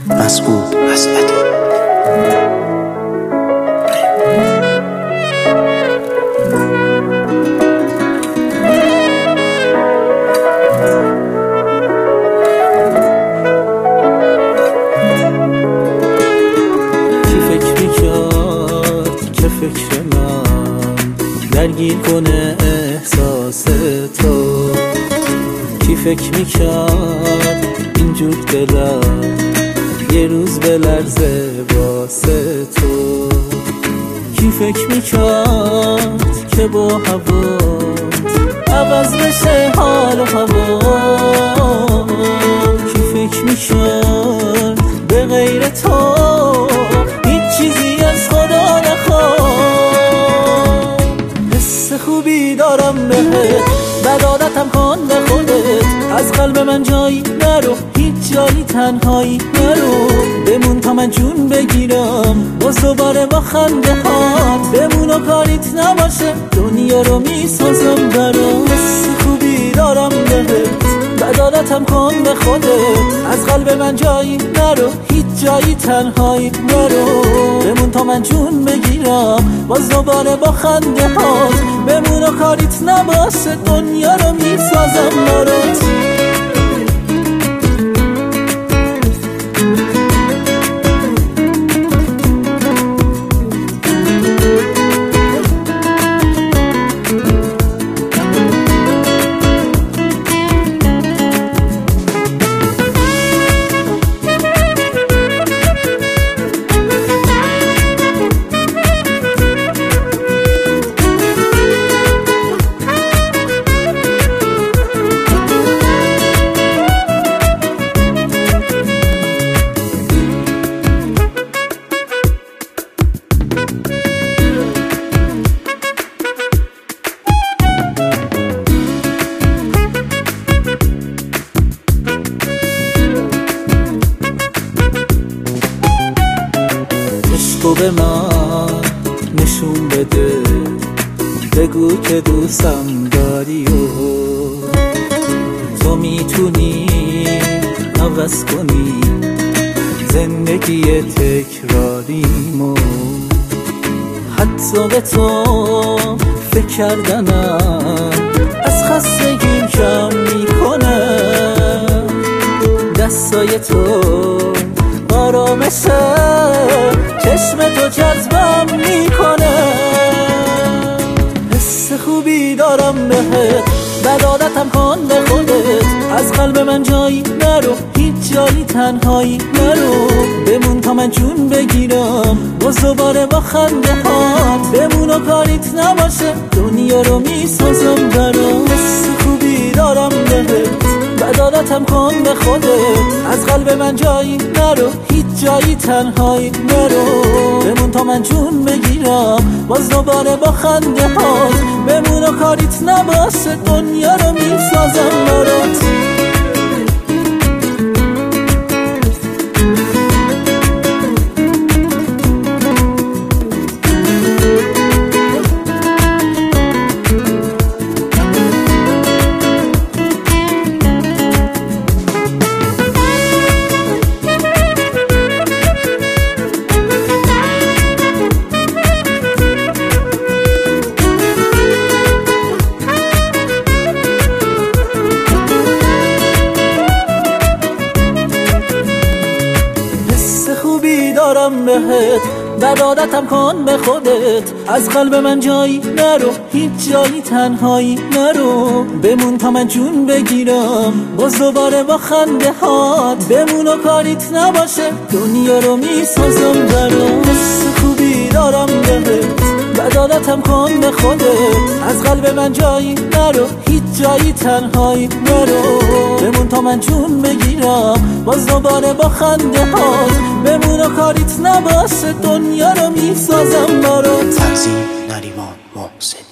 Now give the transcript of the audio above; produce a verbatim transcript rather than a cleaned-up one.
مسعود اسعدی. فکر من درگیر کنه احساس تو، کی فکر میکرد اینجور دلم یه روز بلرزه واسه تو، کی فکر میکرد که با هوا عوض بشه حال و هوا، کی فکر میکرد به غیر تو هیچ چیزی از خدا نخواد. حس خوبی دارم بهت، بد عادتم کن به خودت، از قلب من جایی نرو، هیچ جایی تنهایی نرو، بمون تا من جون بگیرم باز دوباره با خنده هات، بمون و کاریت نباشه دنیا رو میسازم برات. حس خوبی دارم بهت، بد عادتم کن به خودت، از قلب من جایی نرو، هیچ جایی تنهایی نرو، بمون تا من جون بگیرم باز دوباره با خنده هات، بمون و کاریت نباشه دنیا رو میسازم برات. عشقو به من نشون بده، بگو که دوستم داری و تو میتونی عوض کنی زندگی تکراریمو، حتی به تو فکر کردنم از خستگیم کم میکنه، دستای تو آرامشه چشم تو جذبم میکنه. حس خوبی دارم بهت، بد عادتم کن به خودت، از قلب من جایی نرو، هیچ جایی تنهایی نرو، بمون تا من جون بگیرم باز دوباره با خنده هات، بمون و کاریت نباشه دنیا رو میسازم برات. حس خوبی دارم بهت، بد عادتم کن به خودت، از قلب من جایی نرو، هیچ جایی تنهایی نرو، بمون تا من جون بگیرم باز دوباره با خنده هات، بمون و کاریت نباشه دنیا رو میسازم برات. دارم بهت، بد عادتم کن به خودت، از قلب من جایی نرو، هیچ جایی تنهایی نرو، بمون تا من جون بگیرم باز دوباره با خنده هات، بمون و کاریت نباشه دنیا رو میسازم برات. حس خوبی دارم بهت، بد عادتم کن به خودت، از قلب من جایی نرو، هیچ جایی تنهایی نرو، بمون تا من جون بگیرم باز دوباره با خنده هات، بمون و کاریت نباشه دنیا رو میسازم برات. تنظیم نریمان محسن.